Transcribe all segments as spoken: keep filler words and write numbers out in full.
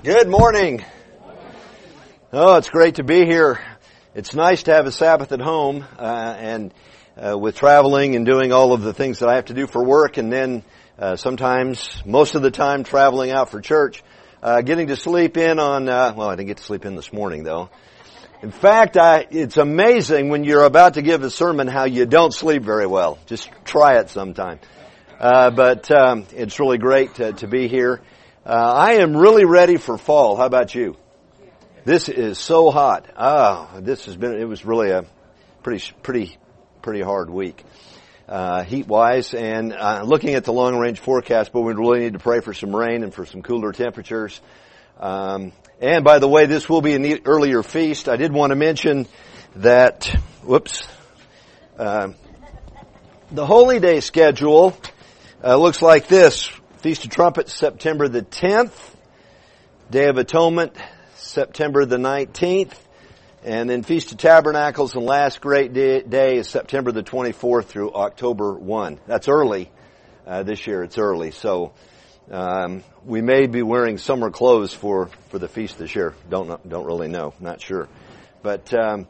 Good morning. Oh, it's great to be here. It's nice to have a Sabbath at home, uh, and uh, with traveling and doing all of the things that I have to do for work, and then uh, sometimes, most of the time, traveling out for church. Uh, getting to sleep in on, uh, well, I didn't get to sleep in this morning, though. In fact, I, it's amazing when you're about to give a sermon how you don't sleep very well. Just try it sometime. Uh, but um, it's really great to, to be here. Uh, I am really ready for fall. How about you? This is so hot. Ah, this has been, it was really a pretty, pretty, pretty hard week, uh, heat-wise. And, uh, looking at the long-range forecast, but we really need to pray for some rain and for some cooler temperatures. Um, and by the way, this will be an earlier feast. I did want to mention that, whoops, uh, the Holy Day schedule, uh, looks like this. Feast of Trumpets, September the tenth. Day of Atonement, September the nineteenth. And then Feast of Tabernacles and Last Great Day, day is September the twenty-fourth through October first. That's early. Uh, this year it's early. So, um, we may be wearing summer clothes for, for the feast this year. Don't, don't really know. Not sure. But, um,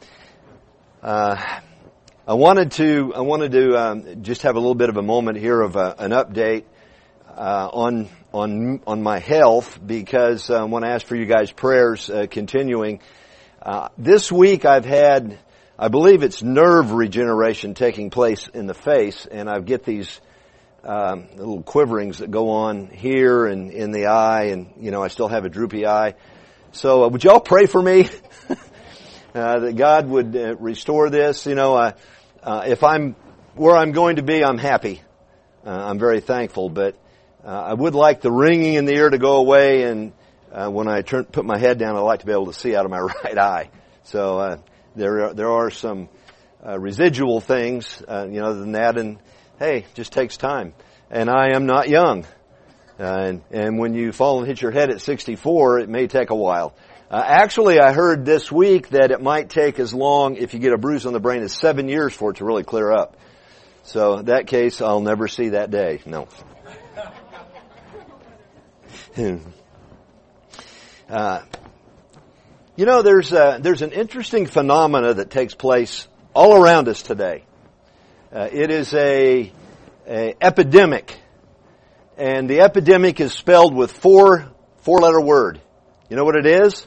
uh, I wanted to, I wanted to, um, just have a little bit of a moment here of a, an update. Uh, on on on my health, because I want to ask for you guys' prayers uh, continuing. Uh, this week I've had, I believe it's nerve regeneration taking place in the face, and I get these um, little quiverings that go on here and in the eye, and you know I still have a droopy eye. So uh, would y'all pray for me uh, that God would uh, restore this? You know, uh, uh, if I'm where I'm going to be, I'm happy. Uh, I'm very thankful, but Uh, I would like the ringing in the ear to go away, and uh, when I turn, put my head down, I like to be able to see out of my right eye. So uh, there are, there are some uh, residual things, uh, you know, other than that, and hey, it just takes time. And I am not young, uh, and, and when you fall and hit your head at sixty-four, it may take a while. Uh, actually, I heard this week that it might take as long, if you get a bruise on the brain, as seven years for it to really clear up. So in that case, I'll never see that day. No. Uh, you know, there's a, there's an interesting phenomena that takes place all around us today. Uh, it is a, a epidemic, and the epidemic is spelled with four four letter word. You know what it is?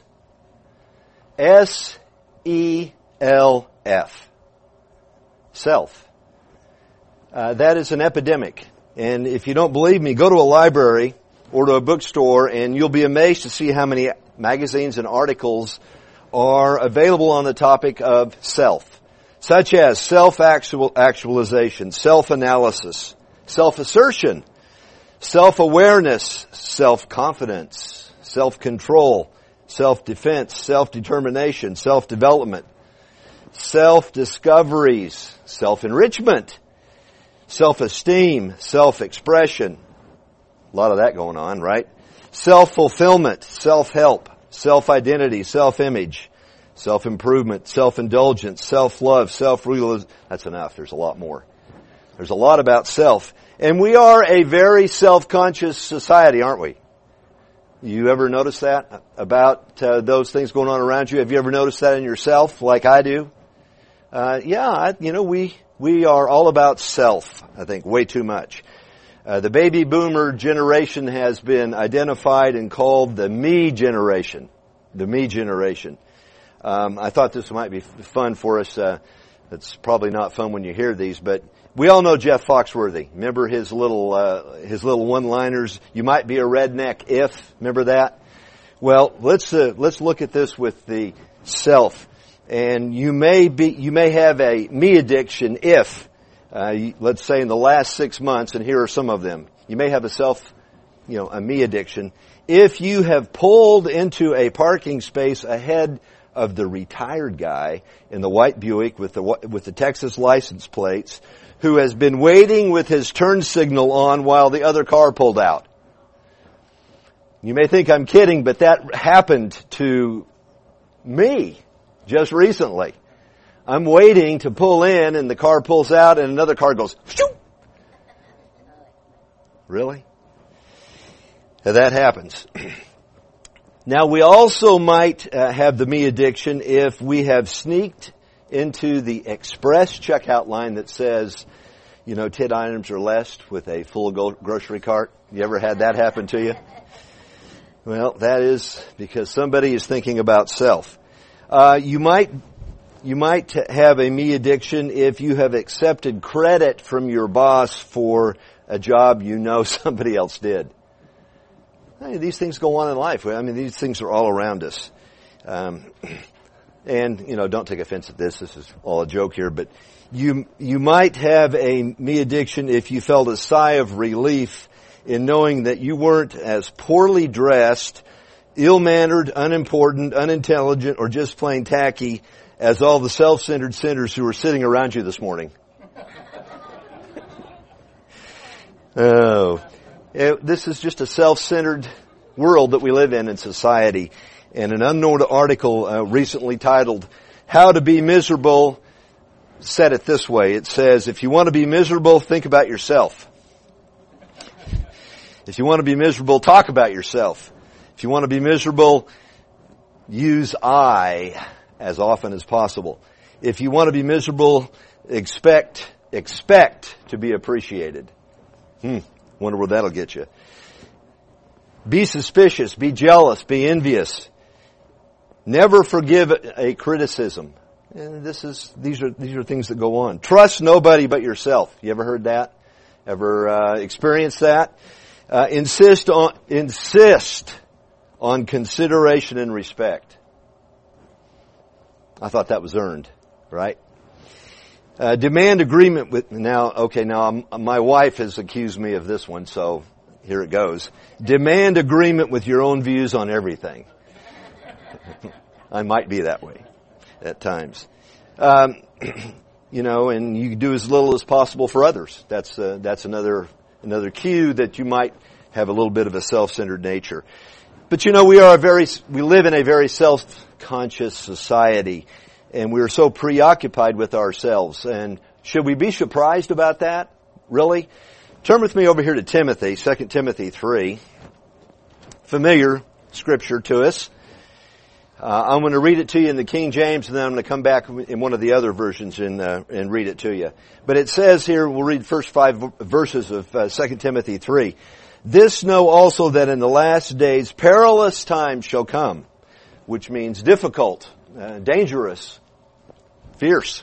S E L F. Self. Uh, that is an epidemic, and if you don't believe me, go to a library or to a bookstore, and you'll be amazed to see how many magazines and articles are available on the topic of self, such as self-actualization, self-analysis, self-assertion, self-awareness, self-confidence, self-control, self-defense, self-determination, self-development, self-discoveries, self-enrichment, self-esteem, self-expression. A lot of that going on, right? Self-fulfillment, self-help, self-identity, self-image, self-improvement, self-indulgence, self-love, self-realization. That's enough. There's a lot more. There's a lot about self. And we are a very self-conscious society, aren't we? You ever notice that about uh, those things going on around you? Have you ever noticed that in yourself like I do? Uh, yeah, I, you know, we, we are all about self, I think, way too much. Uh, the baby boomer generation has been identified and called the me generation. The me generation. Um, I thought this might be fun for us. Uh, it's probably not fun when you hear these, but we all know Jeff Foxworthy. Remember his little, uh, his little one-liners? You might be a redneck if. Remember that? Well, let's, uh, let's look at this with the self. And you may be, you may have a me addiction if, Uh, let's say in the last six months, and here are some of them. You may have a self, you know, a me addiction. If you have pulled into a parking space ahead of the retired guy in the white Buick with the, with the Texas license plates, who has been waiting with his turn signal on while the other car pulled out. You may think I'm kidding, but that happened to me just recently. I'm waiting to pull in, and the car pulls out, and another car goes, shoo! Really? That happens. Now we also might uh, have the me addiction if we have sneaked into the express checkout line that says, you know, ten items or less with a full grocery cart. You ever had that happen to you? Well, that is because somebody is thinking about self. Uh, you might, you might have a me addiction if you have accepted credit from your boss for a job you know somebody else did. Hey, these things go on in life. I mean, these things are all around us. Um, and, you know, don't take offense at this. This is all a joke here. But you, you might have a me addiction if you felt a sigh of relief in knowing that you weren't as poorly dressed, ill-mannered, unimportant, unintelligent, or just plain tacky as all the self-centered sinners who were sitting around you this morning. Oh. This is just a self-centered world that we live in in society. And an unknown article uh, recently titled, How to Be Miserable, said it this way. It says, if you want to be miserable, think about yourself. If you want to be miserable, talk about yourself. If you want to be miserable, use I as often as possible. If you want to be miserable, expect, expect to be appreciated. Hmm. Wonder where that'll get you. Be suspicious, be jealous, be envious. Never forgive a criticism. And this is, these are, these are things that go on. Trust nobody but yourself. You ever heard that? Ever, uh, experienced that? Uh, insist on, insist on consideration and respect. I thought that was earned, right? Uh, demand agreement with, now, okay, now I'm, my wife has accused me of this one, so here it goes. Demand agreement with your own views on everything. I might be that way at times. Um, you know, and you do as little as possible for others. That's, uh, that's another, another cue that you might have a little bit of a self-centered nature. But you know, we are a very, we live in a very self-conscious society. And we're so preoccupied with ourselves. And should we be surprised about that? Really? Turn with me over here to Timothy, Second Timothy three. Familiar scripture to us. Uh, I'm going to read it to you in the King James, and then I'm going to come back in one of the other versions and, uh, and read it to you. But it says here, we'll read the first five verses of uh, Second Timothy three. This know also that in the last days perilous times shall come, which means difficult, uh, dangerous, fierce.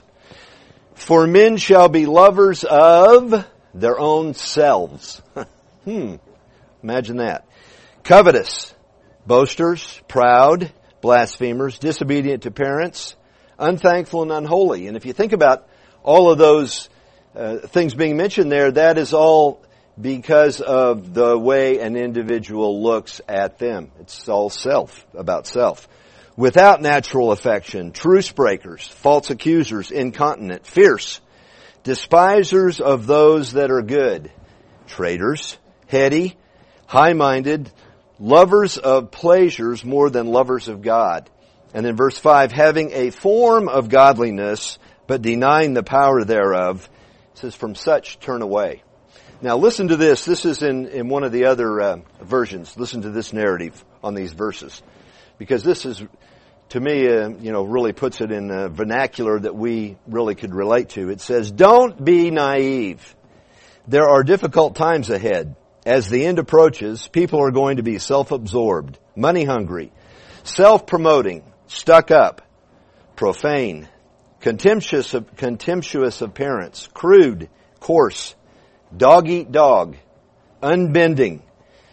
For men shall be lovers of their own selves. hmm. Imagine that. Covetous, boasters, proud, blasphemers, disobedient to parents, unthankful and unholy. And if you think about all of those uh, things being mentioned there, that is all because of the way an individual looks at them. It's all self, about self. Without natural affection, truce breakers, false accusers, incontinent, fierce, despisers of those that are good, traitors, heady, high-minded, lovers of pleasures more than lovers of God. And then verse five, having a form of godliness, but denying the power thereof, it says, from such turn away. Now listen to this. This is in, in one of the other uh, versions. Listen to this narrative on these verses. Because this is, to me, uh, you know, really puts it in a vernacular that we really could relate to. It says, don't be naive. There are difficult times ahead. As the end approaches, people are going to be self-absorbed, money-hungry, self-promoting, stuck up, profane, contemptuous of, contemptuous of parents, crude, coarse, dog-eat-dog, unbending,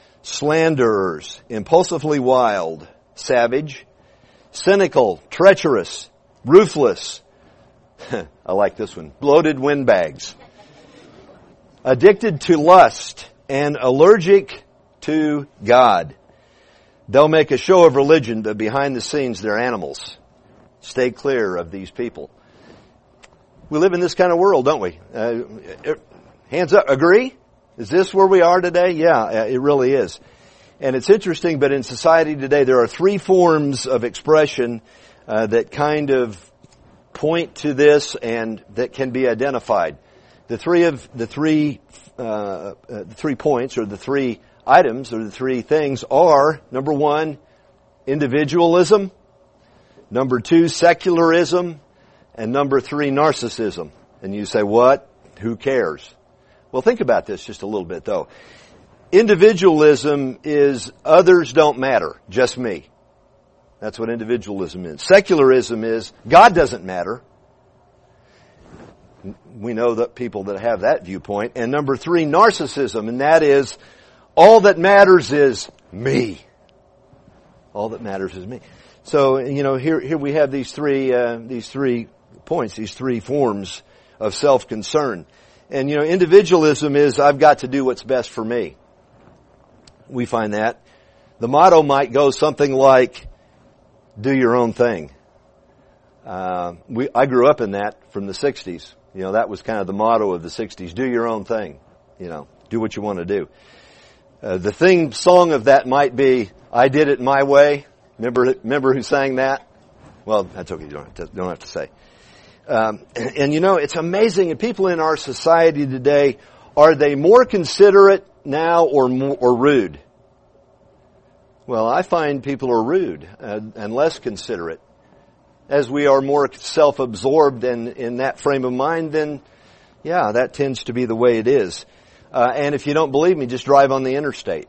slanderers, impulsively wild, savage, cynical, treacherous, ruthless. I like this one. Bloated windbags. Addicted to lust and allergic to God. They'll make a show of religion, but behind the scenes they're animals. Stay clear of these people. We live in this kind of world, don't we? Uh, hands up. Agree? Is this where we are today? Yeah, it really is. And it's interesting, but in society today, there are three forms of expression uh, that kind of point to this and that can be identified. The three of the three uh, uh, the three points, or the three items, or the three things are: number one, individualism. Number two, secularism. And number three, narcissism. And you say, what? Who cares? Well, think about this just a little bit, though. Individualism is others don't matter, just me. That's what individualism is. Secularism is God doesn't matter. We know that people that have that viewpoint. And number three, narcissism, and that is all that matters is me. All that matters is me. So, you know, here here we have these three uh, these three points, these three forms of self-concern. And, you know, individualism is I've got to do what's best for me. We find that. The motto might go something like, do your own thing. Uh, we, I grew up in that from the sixties. You know, that was kind of the motto of the sixties. Do your own thing. You know, do what you want to do. Uh, the theme song of that might be, I did it my way. Remember, remember who sang that? Well, that's okay. You don't have to, don't have to say. Um, and, and you know, it's amazing. And people in our society today, are they more considerate now or more, or rude? Well, I find people are rude uh, and less considerate. As we are more self-absorbed and in that frame of mind, then, yeah, that tends to be the way it is. Uh, and if you don't believe me, just drive on the interstate.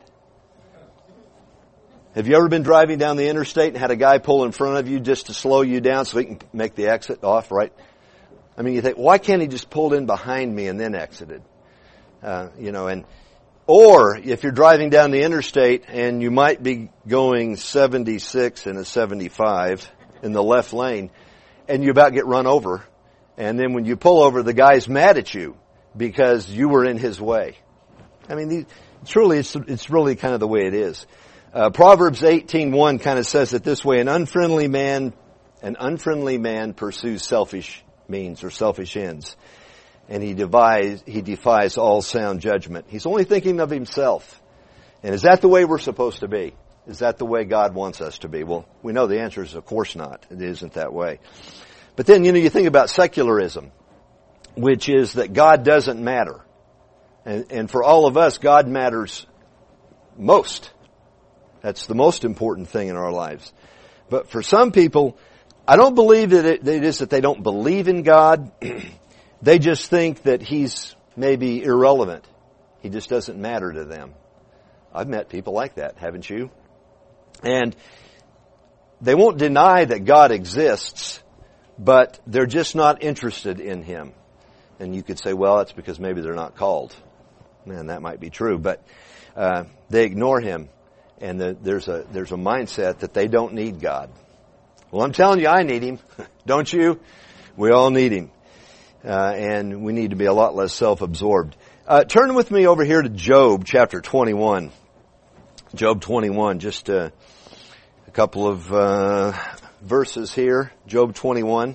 Have you ever been driving down the interstate and had a guy pull in front of you just to slow you down so he can make the exit off, right? I mean, you think, why can't he just pull in behind me and then exited? Uh, you know, and, or if you're driving down the interstate and you might be going seventy-six and a seventy-five in the left lane and you about get run over, and then when you pull over, the guy's mad at you because you were in his way. I mean, these, truly, it's, it's really kind of the way it is. Uh, Proverbs eighteen one kind of says it this way: an unfriendly man, an unfriendly man pursues selfish means or selfish ends, and he defies, he defies all sound judgment. He's only thinking of himself. And is that the way we're supposed to be? Is that the way God wants us to be? Well, we know the answer is of course not. It isn't that way. But then, you know, you think about secularism, which is that God doesn't matter. And, and for all of us, God matters most. That's the most important thing in our lives. But for some people, I don't believe that it, that it is that they don't believe in God. They just think that He's maybe irrelevant. He just doesn't matter to them. I've met people like that, haven't you? And they won't deny that God exists, but they're just not interested in Him. And you could say, well, that's because maybe they're not called. Man, that might be true. But uh, they ignore Him. And the, there's a there's a mindset that they don't need God. Well, I'm telling you, I need Him. Don't you? We all need Him. Uh, and we need to be a lot less self-absorbed. Uh, turn with me over here to Job chapter twenty-one. Job twenty-one, just uh, a couple of uh, verses here. Job twenty-one.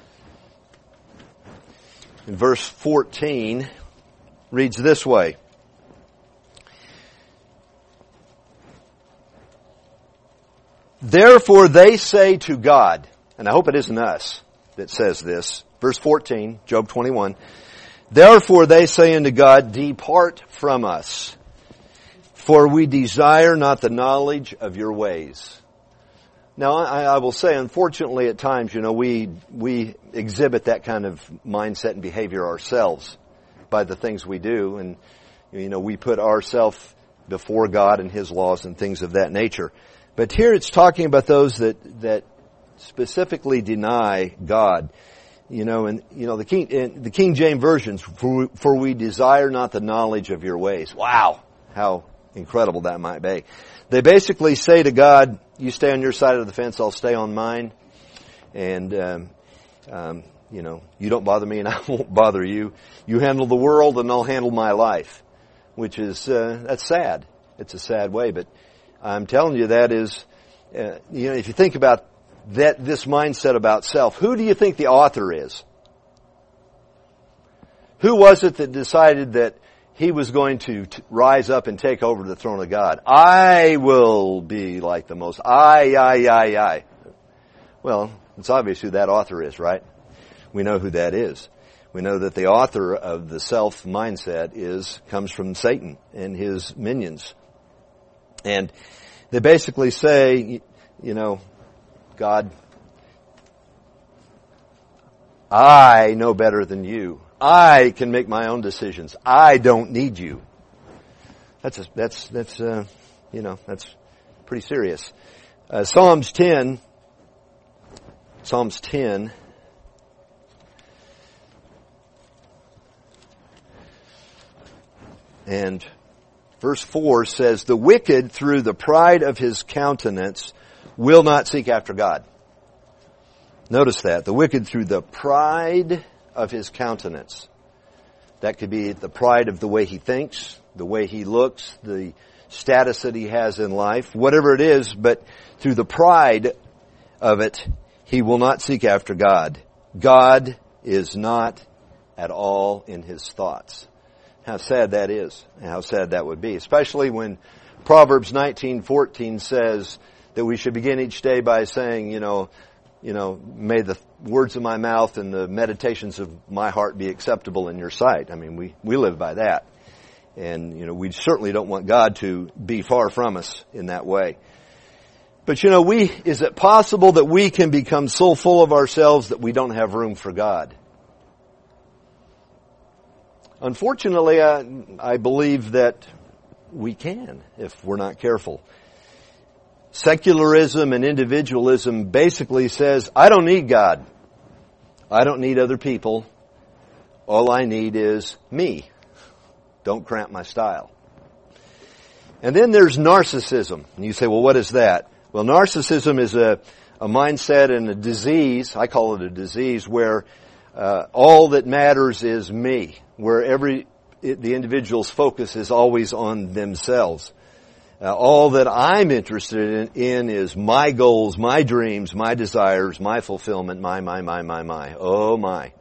In verse fourteen, reads this way. Therefore they say to God, and I hope it isn't us that says this, verse fourteen, Job twenty-one, therefore they say unto God, depart from us, for we desire not the knowledge of your ways. Now, I, I will say, unfortunately, at times, you know, we we exhibit that kind of mindset and behavior ourselves by the things we do, and you know, we put ourselves before God and His laws and things of that nature. But here it's talking about those that that specifically deny God. You know, and you know the King in the King James versions, for, for we desire not the knowledge of your ways. Wow, how incredible that might be. They basically say to God, you stay on your side of the fence, I'll stay on mine. And, um, um, you know, you don't bother me and I won't bother you. You handle the world and I'll handle my life. Which is, uh, that's sad. It's a sad way. But I'm telling you that is, uh, you know, if you think about that, this mindset about self, who do you think the author is? Who was it that decided that he was going to t- rise up and take over the throne of God? I will be like the most. I, I, I, I. Well, it's obvious who that author is, right? We know who that is. We know that the author of the self mindset is, comes from Satan and his minions. And they basically say, you know, God, I know better than you. I can make my own decisions. I don't need you. That's a, that's that's uh, you know that's pretty serious. Uh, Psalms ten. Psalms ten. And verse four says, "The wicked, through the pride of his countenance, will not seek after God." Notice that. The wicked, through the pride of his countenance. That could be the pride of the way he thinks, the way he looks, the status that he has in life, whatever it is, but through the pride of it, he will not seek after God. God is not at all in his thoughts. How sad that is, and how sad that would be, especially when Proverbs nineteen fourteen says that we should begin each day by saying, you know, you know, may the words of my mouth and the meditations of my heart be acceptable in your sight. I mean, we, we live by that. And, you know, we certainly don't want God to be far from us in that way. But, you know, we, is it possible that we can become so full of ourselves that we don't have room for God? Unfortunately, I, I believe that we can if we're not careful. Secularism and individualism basically says, I don't need God. I don't need other people. All I need is me. Don't cramp my style. And then there's narcissism. And you say, well, what is that? Well, narcissism is a, a mindset and a disease. I call it a disease where uh, all that matters is me. Where every it, the individual's focus is always on themselves. Uh, all that I'm interested in, in is my goals, my dreams, my desires, my fulfillment, my, my, my, my, my. Oh my.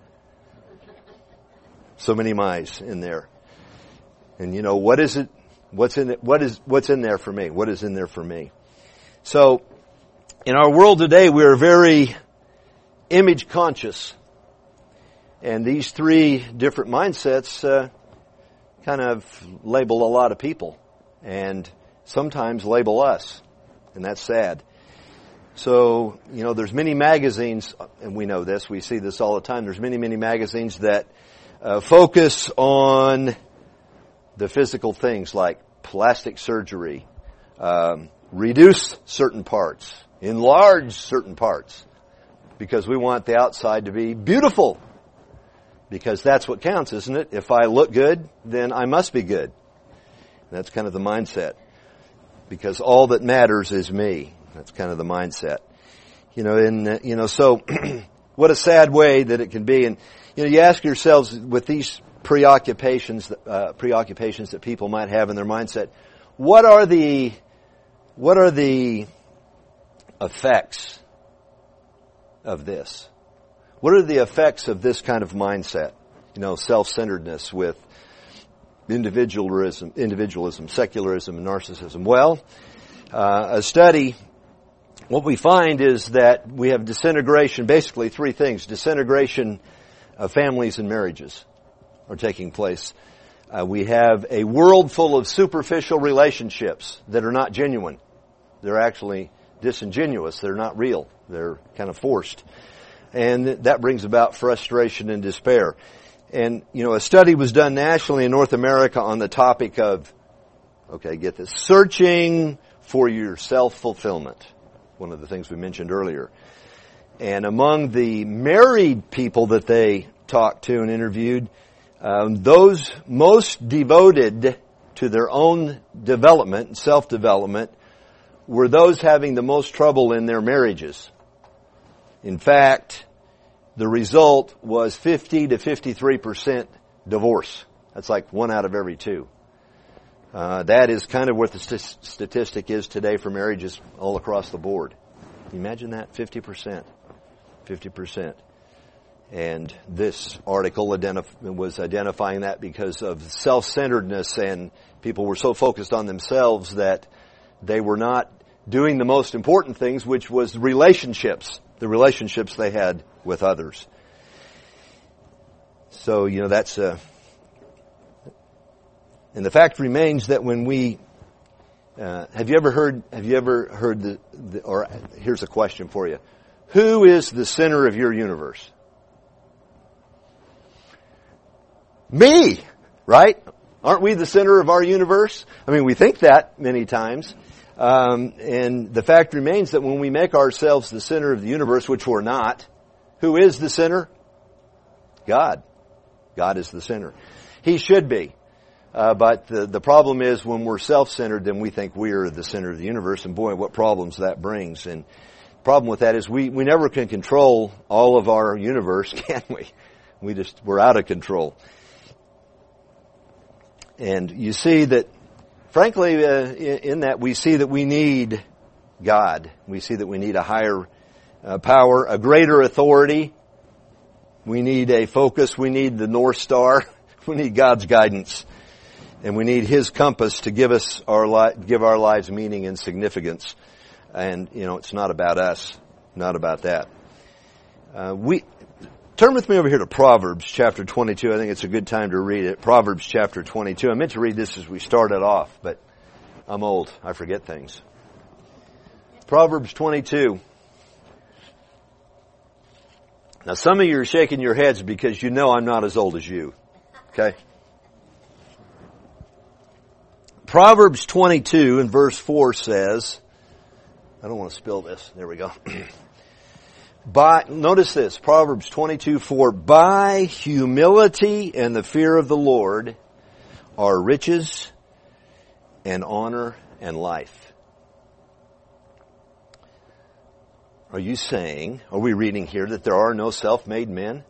So many my's in there. And you know, what is it, what's in it, what is, what's in there for me? What is in there for me? So, in our world today, we are very image conscious. And these three different mindsets, uh, kind of label a lot of people. And sometimes label us, and that's sad. So, you know, there's many magazines, and we know this, we see this all the time, there's many, many magazines that uh, focus on the physical things like plastic surgery, um, reduce certain parts, enlarge certain parts, because we want the outside to be beautiful, because that's what counts, isn't it? If I look good, then I must be good. That's kind of the mindset. Because all that matters is me. That's kind of the mindset. You know, and, uh, you know, so, what a sad way that it can be. And, you know, you ask yourselves with these preoccupations, uh, preoccupations that people might have in their mindset, what are the, what are the effects of this? What are the effects of this kind of mindset? You know, self-centeredness with individualism, individualism, secularism, and narcissism. Well, uh, a study, what we find is that we have disintegration, basically three things. Disintegration of families and marriages are taking place. Uh, we have a world full of superficial relationships that are not genuine. They're actually disingenuous. They're not real. They're kind of forced. And that brings about frustration and despair. And, you know, a study was done nationally in North America on the topic of, okay, get this, searching for your self-fulfillment. One of the things we mentioned earlier. And among the married people that they talked to and interviewed, um, those most devoted to their own development, self-development, were those having the most trouble in their marriages. In fact, the result was fifty to fifty-three percent divorce. That's like one out of every two. Uh, that is kind of what the st- statistic is today for marriages all across the board. Can you imagine that? fifty percent. fifty percent. And this article identif- was identifying that because of self-centeredness, and people were so focused on themselves that they were not doing the most important things, which was relationships. The relationships they had with others. So, you know, that's, uh, and the fact remains that when we Uh, have you ever heard, have you ever heard the, the, or here's a question for you. Who is the center of your universe? Me! Right? Aren't we the center of our universe? I mean, we think that many times. Um, and the fact remains that when we make ourselves the center of the universe, which we're not, who is the center? God. God is the center. He should be. Uh, but the, the problem is when we're self-centered, then we think we're the center of the universe. And boy, what problems that brings. And the problem with that is we, we never can control all of our universe, can we? We just, we're out of control. And you see that, frankly, uh, in, in that we see that we need God. We see that we need a higher uh, power, a greater authority. We need a focus. We need the North Star. We need God's guidance. And we need His compass to give us our li- give our lives meaning and significance. And, you know, it's not about us. Not about that. Uh, we... Turn with me over here to Proverbs chapter twenty-two. I think it's a good time to read it. Proverbs chapter twenty-two. I meant to read this as we started off, but I'm old. I forget things. Proverbs twenty-two. Now some of you are shaking your heads because you know I'm not as old as you. Okay? Proverbs twenty-two and verse four says, I don't want to spill this. There we go. By, notice this, Proverbs twenty-two four, by humility and the fear of the Lord are riches and honor and life. Are you saying, are we reading here that there are no self-made men?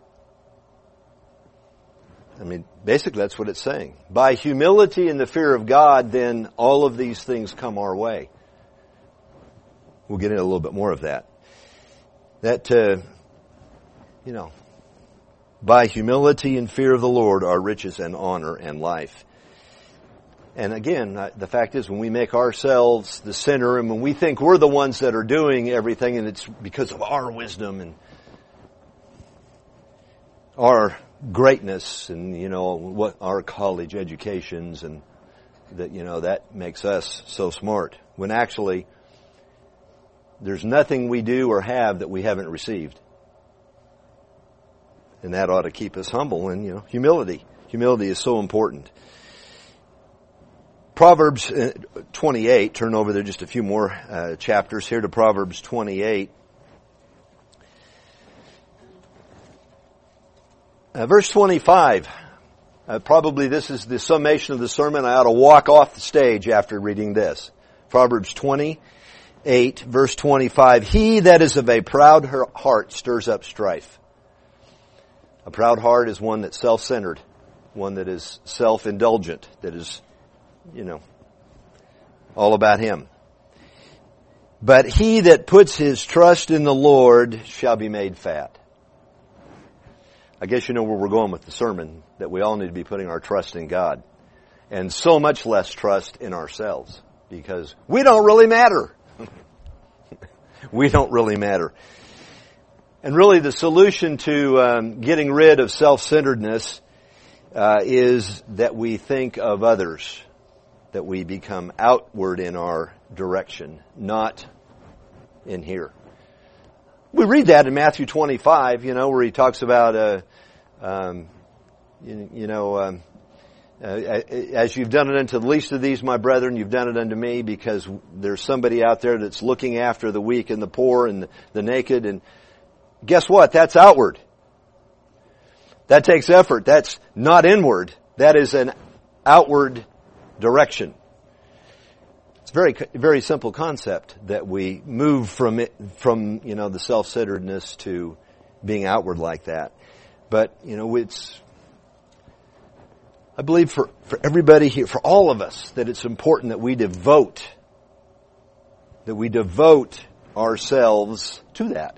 I mean, basically that's what it's saying. By humility and the fear of God, then all of these things come our way. We'll get into a little bit more of that. That, uh, you know, by humility and fear of the Lord are riches and honor and life. And again, the fact is when we make ourselves the center and when we think we're the ones that are doing everything and it's because of our wisdom and our greatness and, you know, what our college educations and that, you know, that makes us so smart. When actually there's nothing we do or have that we haven't received. And that ought to keep us humble and, you know, humility. Humility is so important. Proverbs twenty-eight, turn over there just a few more uh, chapters here to Proverbs twenty-eight. Uh, verse twenty-five. Uh, probably this is the summation of the sermon. I ought to walk off the stage after reading this. Proverbs twenty. eight, verse twenty-five, he that is of a proud heart stirs up strife. A proud heart is one that's self-centered, one that is self-indulgent, that is, you know, all about him. But he that puts his trust in the Lord shall be made fat. I guess you know where we're going with the sermon, that we all need to be putting our trust in God. And so much less trust in ourselves, because we don't really matter. We don't really matter. And really the solution to um, getting rid of self-centeredness uh, is that we think of others, that we become outward in our direction, not in here. We read that in Matthew twenty-five, you know, where he talks about, uh, um, you, you know, um, Uh, as you've done it unto the least of these, my brethren, you've done it unto me, because there's somebody out there that's looking after the weak and the poor and the, the naked. And guess what? That's outward. That takes effort. That's not inward. That is an outward direction. It's a very, very simple concept that we move from it, from, you know, the self-centeredness to being outward like that. But, you know, it's, I believe for, for everybody here, for all of us, that it's important that we devote, that we devote ourselves to that.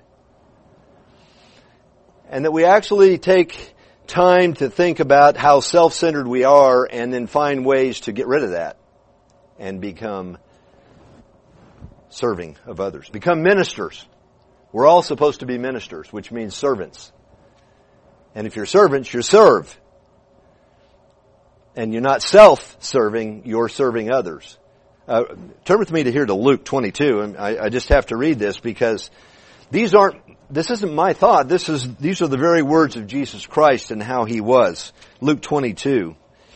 And that we actually take time to think about how self-centered we are and then find ways to get rid of that and become serving of others. Become ministers. We're all supposed to be ministers, which means servants. And if you're servants, you serve. And you're not self-serving, you're serving others. Uh, turn with me to here to Luke twenty-two, and I, I just have to read this because these aren't, this isn't my thought. This is, these are the very words of Jesus Christ and how He was. Luke twenty-two.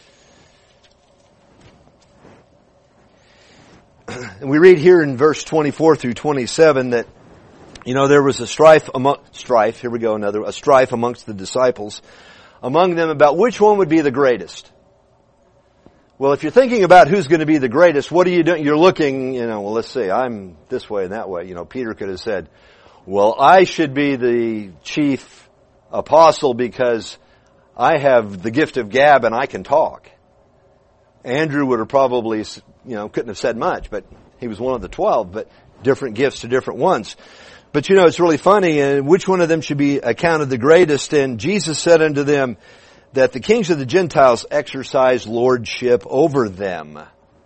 And we read here in verse twenty-four through twenty-seven that, you know, there was a strife among, strife, here we go, another, a strife amongst the disciples, among them about which one would be the greatest. Well, if you're thinking about who's going to be the greatest, what are you doing? You're looking, you know, well, let's see, I'm this way and that way. You know, Peter could have said, well, I should be the chief apostle because I have the gift of gab and I can talk. Andrew would have probably, you know, couldn't have said much, but he was one of the twelve, but different gifts to different ones. But you know, it's really funny, and which one of them should be accounted the greatest? And Jesus said unto them, that the kings of the Gentiles exercise lordship over them.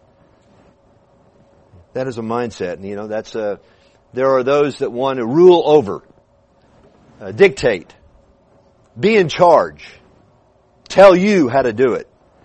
That is a mindset. And, you know, that's a, there are those that want to rule over, uh, dictate, be in charge, tell you how to do it.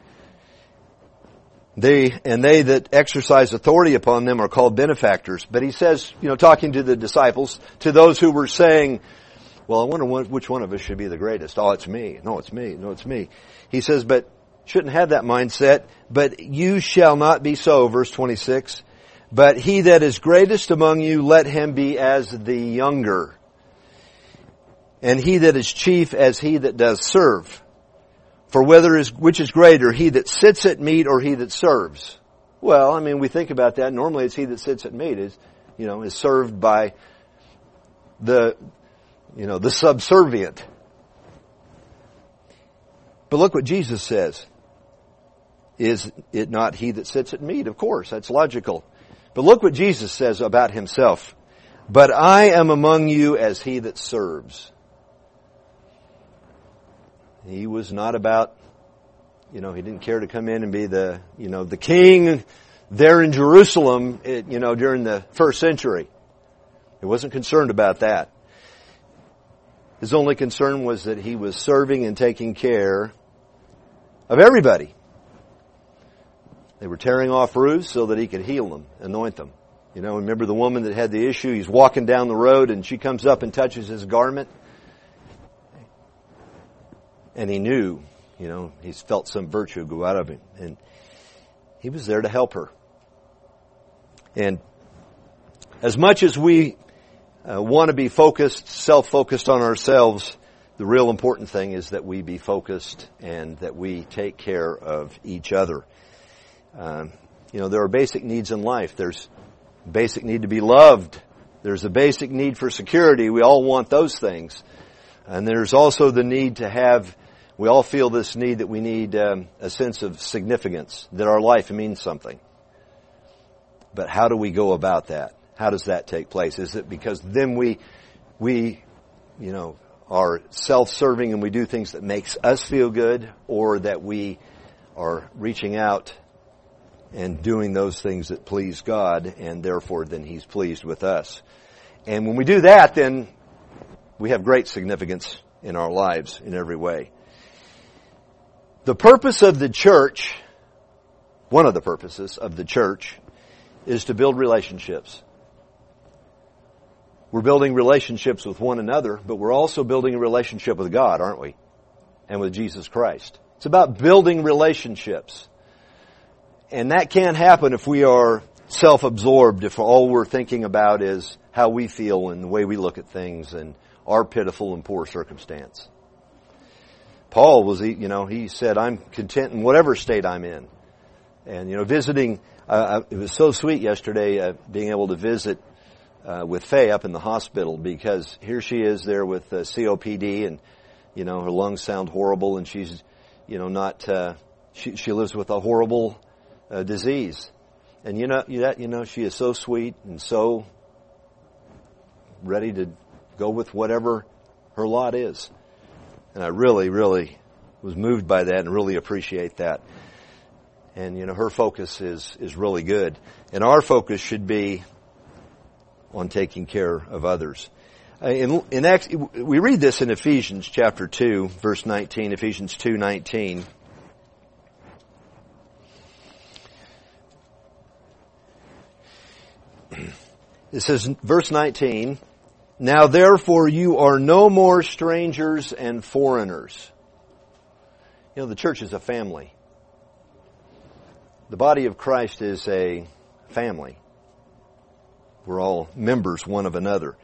They, and they that exercise authority upon them are called benefactors. But he says, you know, talking to the disciples, to those who were saying, well, I wonder which one of us should be the greatest. Oh, it's me. No, it's me. No, it's me. He says, but shouldn't have that mindset. But you shall not be so, verse twenty-six. But he that is greatest among you, let him be as the younger. And he that is chief as he that does serve. For whether is, which is greater, he that sits at meat or he that serves? Well, I mean, we think about that. Normally it's he that sits at meat is, you know, is served by the, you know, the subservient. But look what Jesus says. Is it not he that sits at meat? Of course, that's logical. But look what Jesus says about himself. But I am among you as he that serves. He was not about, you know, he didn't care to come in and be the, you know, the king there in Jerusalem, you know, during the first century. He wasn't concerned about that. His only concern was that he was serving and taking care of everybody. They were tearing off roofs so that he could heal them, anoint them. You know, remember the woman that had the issue? He's walking down the road and she comes up and touches his garment. And he knew, you know, he felt some virtue go out of him. And he was there to help her. And as much as we uh, want to be focused, self-focused on ourselves, the real important thing is that we be focused and that we take care of each other. Um, you know, there are basic needs in life. There's basic need to be loved. There's a basic need for security. We all want those things. And there's also the need to have, we all feel this need that we need um, a sense of significance, that our life means something. But how do we go about that? How does that take place? Is it because then we, we, you know, are self-serving and we do things that makes us feel good, or that we are reaching out and doing those things that please God, and therefore then He's pleased with us? And when we do that, then we have great significance in our lives in every way. The purpose of the church, one of the purposes of the church, is to build relationships. We're building relationships with one another, but we're also building a relationship with God, aren't we? And with Jesus Christ. It's about building relationships. And that can't happen if we are self-absorbed, if all we're thinking about is how we feel and the way we look at things and our pitiful and poor circumstance. Paul was, you know, he said, I'm content in whatever state I'm in. And, you know, visiting, uh, it was so sweet yesterday, uh, being able to visit uh, with Faye up in the hospital, because here she is there with uh, C O P D, and, you know, her lungs sound horrible, and she's, you know, not, uh, she, she lives with a horrible uh, disease. And, you know, that, you know, she is so sweet and so ready to go with whatever her lot is. And I really, really was moved by that and really appreciate that. And, you know, her focus is, is really good. And our focus should be on taking care of others. Uh, in, in Acts, we read this in Ephesians chapter two, verse nineteen, Ephesians two nineteen. It says, verse nineteen, now therefore you are no more strangers and foreigners. You know, the church is a family. The body of Christ is a family. We're all members one of another.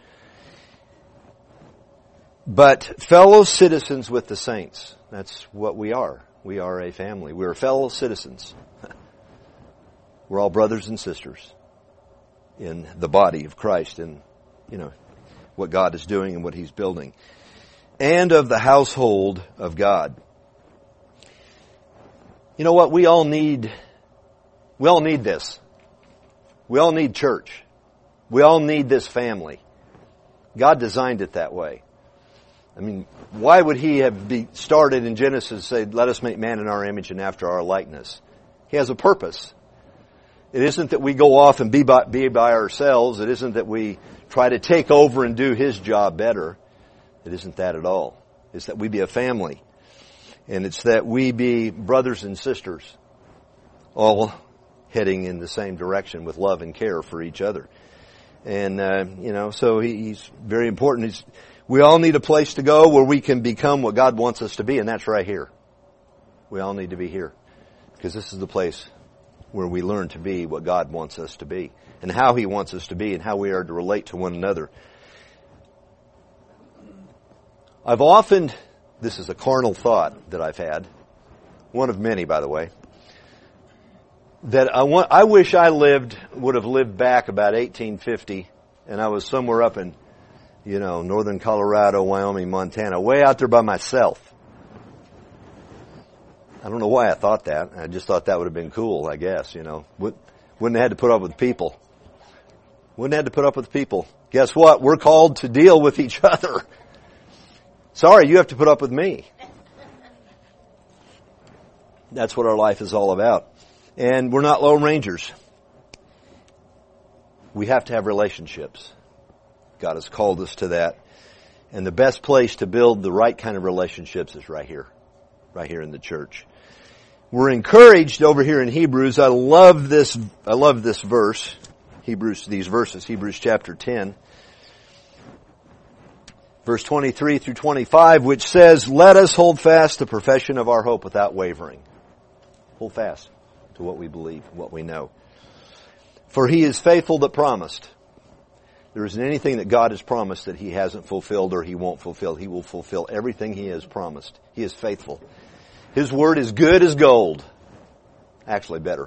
But fellow citizens with the saints. That's what we are. We are a family. We're fellow citizens. We're all brothers and sisters in the body of Christ and, you know, what God is doing and what He's building. And of the household of God. You know what? We all need, we all need this. We all need church. We all need this family. God designed it that way. I mean, why would He have be started in Genesis, say, let us make man in our image and after our likeness? He has a purpose. It isn't that we go off and be by, be by ourselves. It isn't that we try to take over and do His job better. It isn't that at all. It's that we be a family. And it's that we be brothers and sisters, all heading in the same direction with love and care for each other. And, uh, you know, so he, he's very important. He's, we all need a place to go where we can become what God wants us to be, and that's right here. We all need to be here. Because this is the place where we learn to be what God wants us to be, and how He wants us to be, and how we are to relate to one another. I've often, this is a carnal thought that I've had, one of many, by the way, that I want, I wish I lived, would have lived back about eighteen fifty, and I was somewhere up in, you know, northern Colorado, Wyoming, Montana, way out there by myself. I don't know why I thought that. I just thought that would have been cool, I guess, you know. Wouldn't have had to put up with people. Wouldn't have had to put up with people. Guess what? We're called to deal with each other. Sorry, you have to put up with me. That's what our life is all about. And we're not Lone Rangers. We have to have relationships. God has called us to that. And the best place to build the right kind of relationships is right here. Right here in the church. We're encouraged over here in Hebrews. I love this, I love this verse. Hebrews, these verses, Hebrews chapter ten. Verse twenty-three through twenty-five, which says, let us hold fast the profession of our hope without wavering. Hold fast to what we believe, what we know. For He is faithful that promised. There isn't anything that God has promised that He hasn't fulfilled or He won't fulfill. He will fulfill everything He has promised. He is faithful. His word is good as gold. Actually better.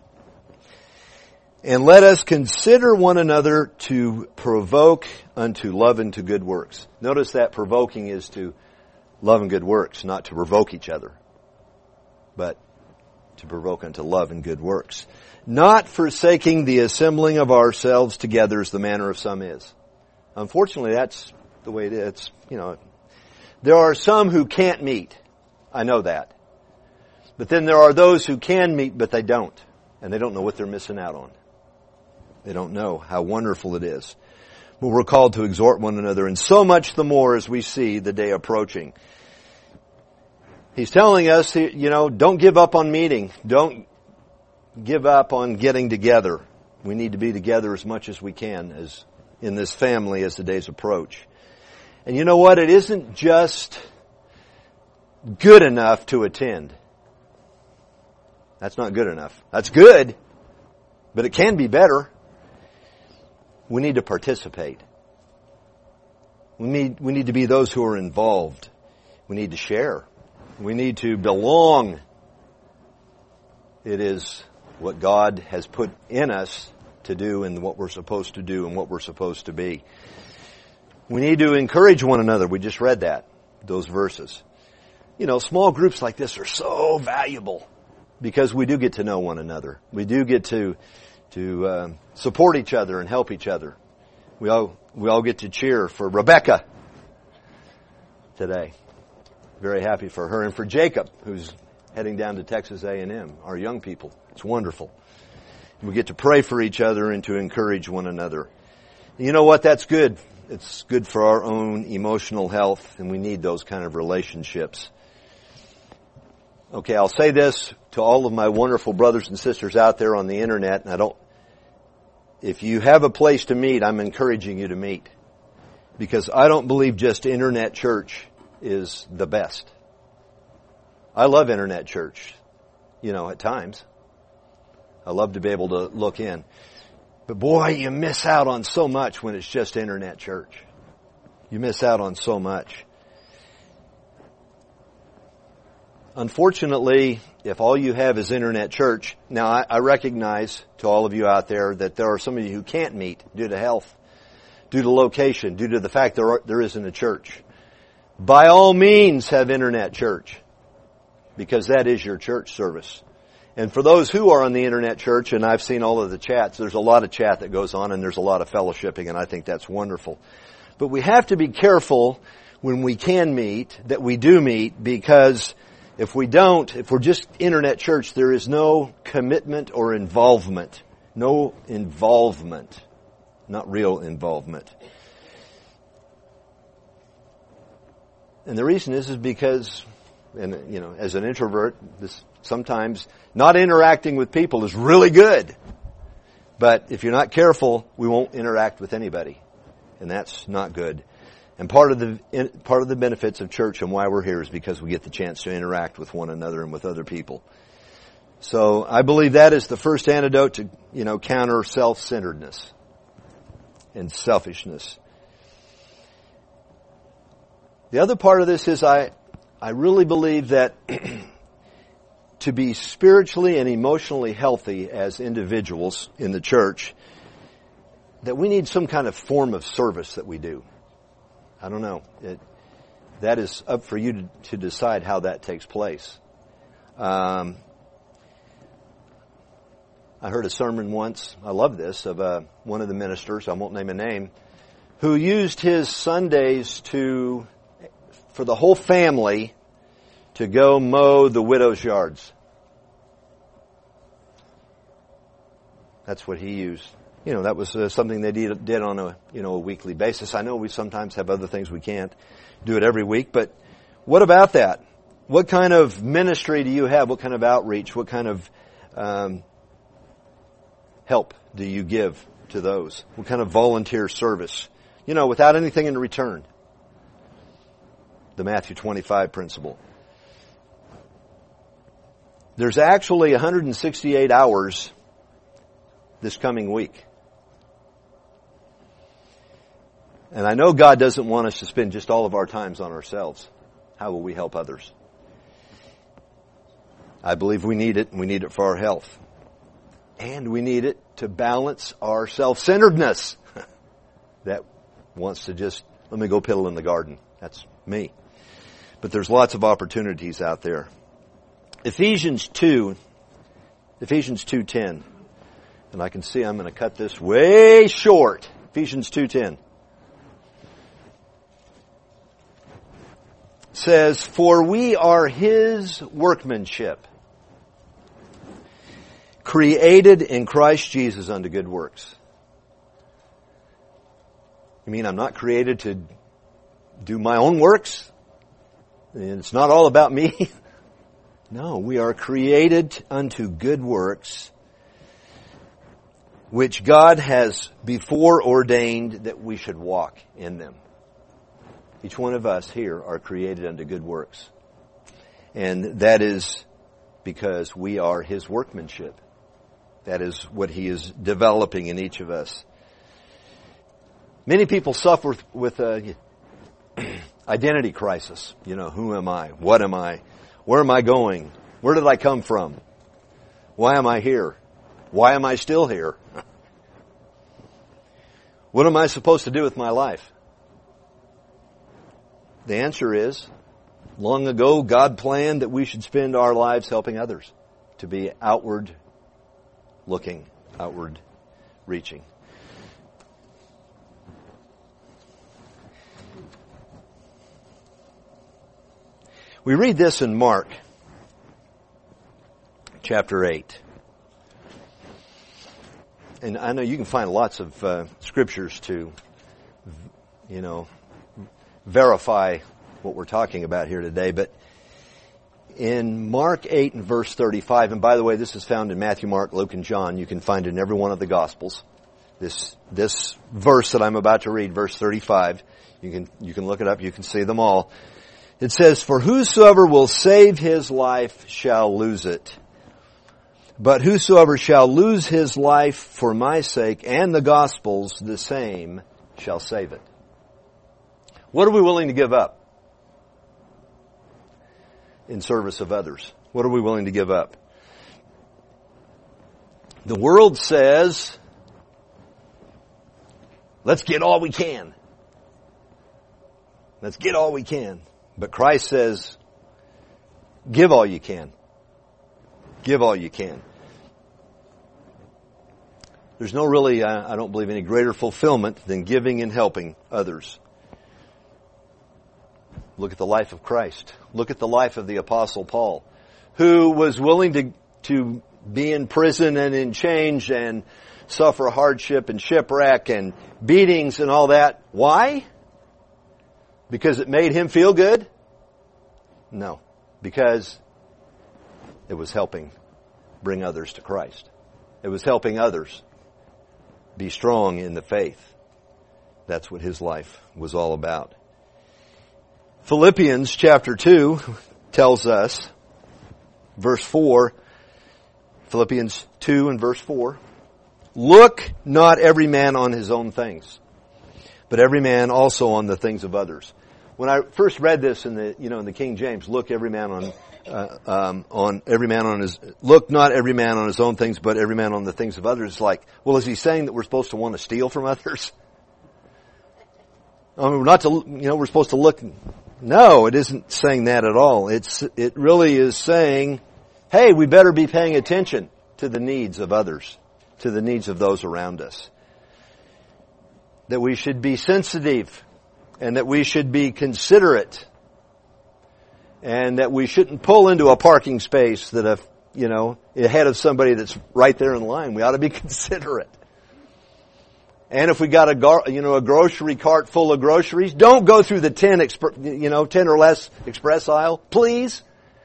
And let us consider one another to provoke unto love and to good works. Notice that provoking is to love and good works, not to provoke each other, but to provoke unto love and good works. Not forsaking the assembling of ourselves together as the manner of some is. Unfortunately, that's the way it is. It's, you know, there are some who can't meet. I know that. But then there are those who can meet, but they don't. And they don't know what they're missing out on. They don't know how wonderful it is. But we're called to exhort one another, and so much the more as we see the day approaching. He's telling us, you know, don't give up on meeting. Don't give up on getting together. We need to be together as much as we can as in this family as the days approach. And you know what? It isn't just good enough to attend. That's not good enough. That's good, but it can be better. We need to participate. We need, we need to be those who are involved. We need to share. We need to belong. It is what God has put in us to do and what we're supposed to do and what we're supposed to be. We need to encourage one another. We just read that, those verses. You know, small groups like this are so valuable because we do get to know one another. We do get to to uh, support each other and help each other. We all we all get to cheer for Rebecca today. Very happy for her and for Jacob, who's heading down to Texas A and M, our young people. It's wonderful. We get to pray for each other and to encourage one another. You know what? That's good. It's good for our own emotional health, and we need those kind of relationships. Okay, I'll say this to all of my wonderful brothers and sisters out there on the internet, and I don't, if you have a place to meet, I'm encouraging you to meet. Because I don't believe just internet church is the best. I love internet church, you know, at times. I love to be able to look in. But boy, you miss out on so much when it's just internet church. You miss out on so much. Unfortunately, if all you have is internet church, now I, I recognize to all of you out there that there are some of you who can't meet due to health, due to location, due to the fact there are, there isn't a church. By all means, have internet church, because that is your church service. And for those who are on the internet church, and I've seen all of the chats, there's a lot of chat that goes on, and there's a lot of fellowshipping, and I think that's wonderful. But we have to be careful when we can meet, that we do meet, because if we don't, if we're just internet church, there is no commitment or involvement. No involvement. Not real involvement. And the reason is, is because, and you know, as an introvert, this sometimes not interacting with people is really good. But if you're not careful, we won't interact with anybody. And that's not good. And part of the part of the benefits of church and why we're here is because we get the chance to interact with one another and with other people. So I believe that is the first antidote to, you know, counter self-centeredness and selfishness. The other part of this is I I really believe that to be spiritually and emotionally healthy as individuals in the church, that we need some kind of form of service that we do. I don't know. It, that is up for you to, to decide how that takes place. Um, I heard a sermon once, I love this, of uh, one of the ministers, I won't name a name, who used his Sundays to, for the whole family, to go mow the widow's yards. That's what he used. You know, that was uh, something they did, did on a, you know, a weekly basis. I know we sometimes have other things we can't do it every week, but what about that? What kind of ministry do you have? What kind of outreach? What kind of um, help do you give to those? What kind of volunteer service? You know, without anything in return. The Matthew twenty-five principle. There's actually one hundred sixty-eight hours this coming week. And I know God doesn't want us to spend just all of our times on ourselves. How will we help others? I believe we need it, and we need it for our health. And we need it to balance our self-centeredness. That wants to just, let me go piddle in the garden. That's me. But there's lots of opportunities out there. Ephesians two, Ephesians two ten. And I can see I'm going to cut this way short. Ephesians two ten. Says, for we are His workmanship, created in Christ Jesus unto good works. You mean I'm not created to do my own works? And it's not all about me? No, we are created unto good works, which God has before ordained that we should walk in them. Each one of us here are created unto good works. And that is because we are His workmanship. That is what He is developing in each of us. Many people suffer with a identity crisis. You know, who am I? What am I? Where am I going? Where did I come from? Why am I here? Why am I still here? What am I supposed to do with my life? The answer is, long ago, God planned that we should spend our lives helping others to be outward looking, outward reaching. We read this in Mark chapter eight. And I know you can find lots of uh, scriptures to, you know, verify what we're talking about here today, but in Mark eight and verse thirty-five, and by the way, this is found in Matthew, Mark, Luke, and John. You can find it in every one of the Gospels. This, this verse that I'm about to read, verse thirty-five, you can, you can look it up, you can see them all. It says, "For whosoever will save his life shall lose it. But whosoever shall lose his life for my sake and the gospel's, the same shall save it." What are we willing to give up in service of others? What are we willing to give up? The world says, let's get all we can. Let's get all we can. But Christ says, give all you can. Give all you can. There's no really, uh, I don't believe, any greater fulfillment than giving and helping others. Look at the life of Christ. Look at the life of the Apostle Paul, who was willing to, to be in prison and in chains and suffer hardship and shipwreck and beatings and all that. Why? Because it made him feel good? No. Because it was helping bring others to Christ. It was helping others be strong in the faith. That's what his life was all about. Philippians chapter two tells us, verse four, Philippians two and verse four, "Look not every man on his own things, but every man also on the things of others." When I first read this in the, you know, in the King James, look every man on, uh, um, on every man on his, look not every man on his own things, but every man on the things of others. It's like, well, is he saying that we're supposed to want to steal from others? I mean, we're not to, you know, we're supposed to look. No, it isn't saying that at all. It's, it really is saying, hey, we better be paying attention to the needs of others, to the needs of those around us. That we should be sensitive and that we should be considerate and that we shouldn't pull into a parking space that, if, you know, ahead of somebody that's right there in line. We ought to be considerate. And if we got a, gar- you know, a grocery cart full of groceries, don't go through the ten, exp- you know, ten or less express aisle, please.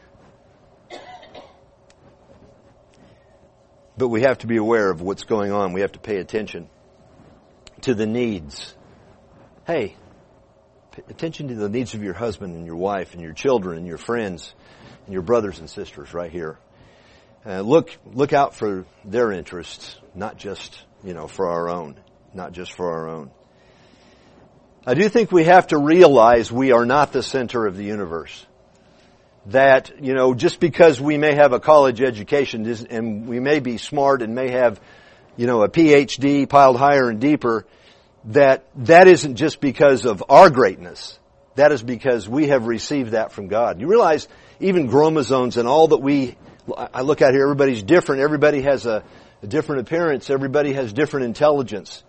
But we have to be aware of what's going on. We have to pay attention to the needs. Hey, pay attention to the needs of your husband and your wife and your children and your friends and your brothers and sisters right here. Uh, look, look out for their interests, not just, you know, for our own. Not just for our own. I do think we have to realize we are not the center of the universe. That, you know, just because we may have a college education and we may be smart and may have, you know, a P H D piled higher and deeper, that that isn't just because of our greatness. That is because we have received that from God. You realize even chromosomes and all that we, I look out here, everybody's different. Everybody has a, a different appearance. Everybody has different intelligence.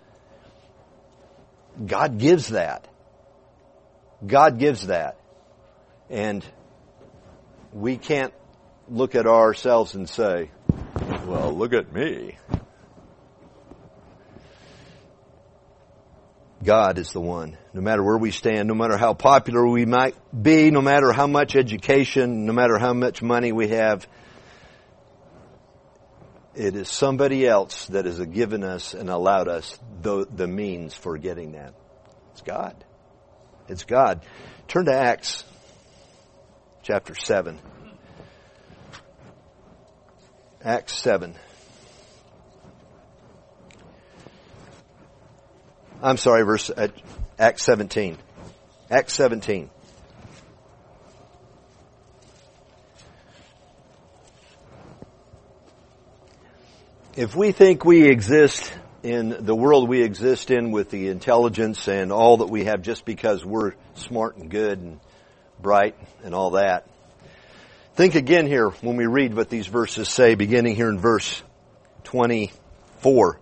God gives that. God gives that. And we can't look at ourselves and say, well, look at me. God is the one. No matter where we stand, no matter how popular we might be, no matter how much education, no matter how much money we have, it is somebody else that has given us and allowed us the, the means for getting that. It's God. It's God. Turn to Acts chapter seven. Acts seven. I'm sorry, verse uh, Acts seventeen. Acts seventeen. If we think we exist in the world we exist in with the intelligence and all that we have just because we're smart and good and bright and all that, think again here when we read what these verses say, beginning here in verse twenty-four.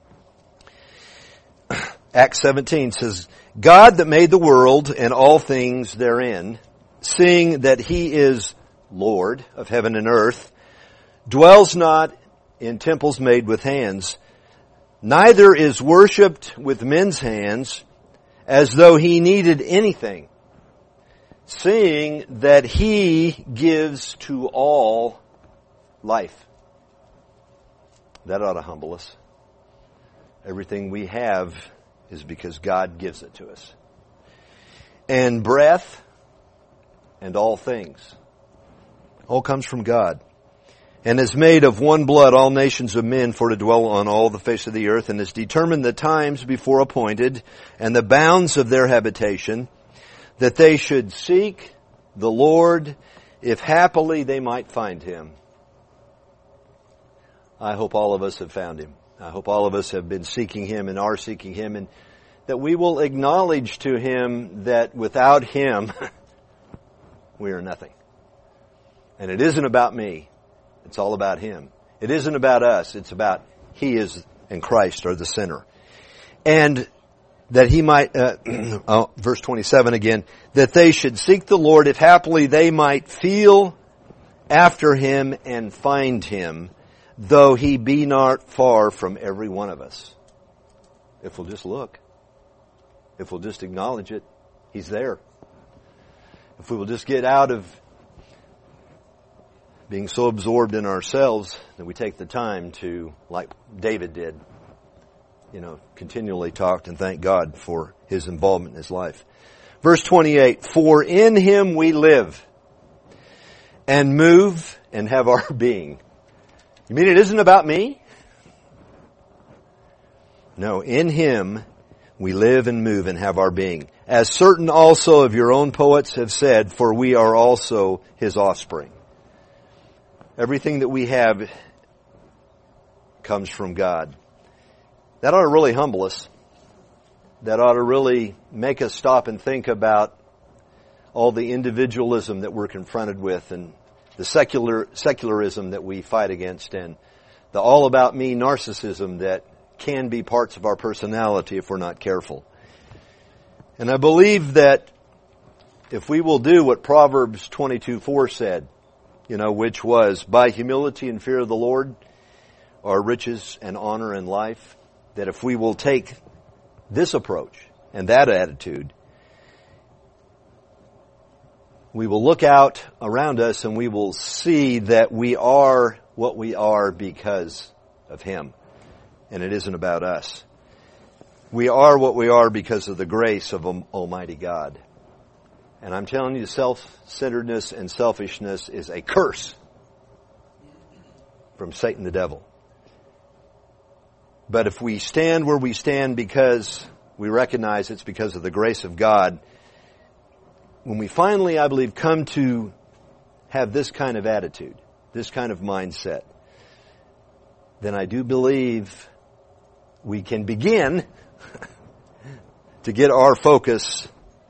Acts seventeen says, God that made the world and all things therein, seeing that He is Lord of heaven and earth, dwells not in temples made with hands, neither is worshipped with men's hands as though He needed anything, seeing that He gives to all life. That ought to humble us. Everything we have is because God gives it to us. And breath and all things all comes from God. And is made of one blood all nations of men for to dwell on all the face of the earth, and has determined the times before appointed and the bounds of their habitation, that they should seek the Lord, if happily they might find Him. I hope all of us have found Him. I hope all of us have been seeking Him and are seeking Him, and that we will acknowledge to Him that without Him, we are nothing. And it isn't about me. It's all about Him. It isn't about us. It's about He is and Christ are the center. And that He might, uh, oh, verse twenty-seven again, that they should seek the Lord, if happily they might feel after Him and find Him, though He be not far from every one of us. If we'll just look. If we'll just acknowledge it, He's there. If we will just get out of being so absorbed in ourselves that we take the time to, like David did, you know, continually talked and thank God for His involvement in his life. Verse twenty-eight, for in Him we live and move and have our being. You mean it isn't about me? No, in Him we live and move and have our being. As certain also of your own poets have said, for we are also His offspring. Everything that we have comes from God. That ought to really humble us. That ought to really make us stop and think about all the individualism that we're confronted with, and the secular secularism that we fight against, and the all-about-me narcissism that can be parts of our personality if we're not careful. And I believe that if we will do what Proverbs twenty-two four said, you know, which was, by humility and fear of the Lord are riches and honor and life, that if we will take this approach and that attitude, we will look out around us and we will see that we are what we are because of Him. And it isn't about us. We are what we are because of the grace of Almighty God. And I'm telling you, self-centeredness and selfishness is a curse from Satan the devil. But if we stand where we stand because we recognize it's because of the grace of God, when we finally, I believe, come to have this kind of attitude, this kind of mindset, then I do believe we can begin to get our focus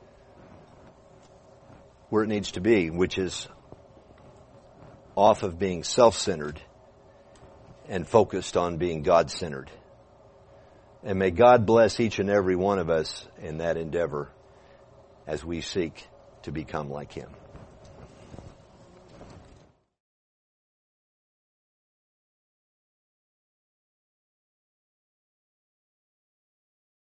where it needs to be, which is off of being self-centered and focused on being God-centered. And may God bless each and every one of us in that endeavor as we seek to become like Him.